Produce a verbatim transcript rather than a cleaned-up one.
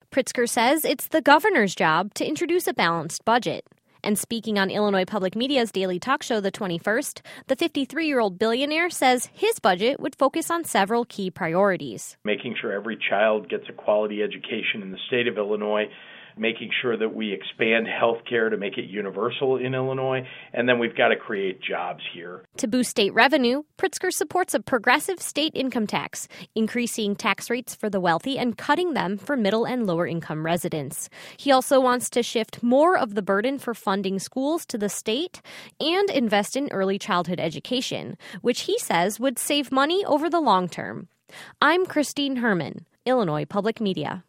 Pritzker says it's the governor's job to introduce a balanced budget. And speaking on Illinois Public Media's daily talk show the twenty-first, the fifty-three-year-old billionaire says his budget would focus on several key priorities. Making sure every child gets a quality education in the state of Illinois, making sure that we expand health care to make it universal in Illinois, and then we've got to create jobs here. To boost state revenue, Pritzker supports a progressive state income tax, increasing tax rates for the wealthy and cutting them for middle and lower income residents. He also wants to shift more of the burden for funding schools to the state and invest in early childhood education, which he says would save money over the long term. I'm Christine Herman, Illinois Public Media.